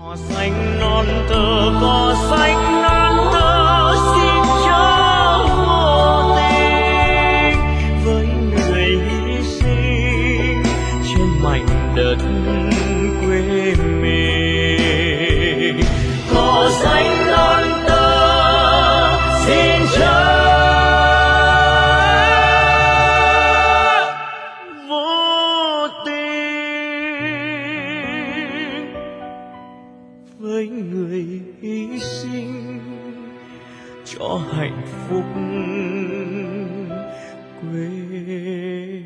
xanh non thơ cỏ xanh non thơ xin chớ vô tình với người hy sinh trên mảnh đất quê mình. Cỏ xanh non thơ xin chớ vô tình với người hy sinh cho hạnh phúc quê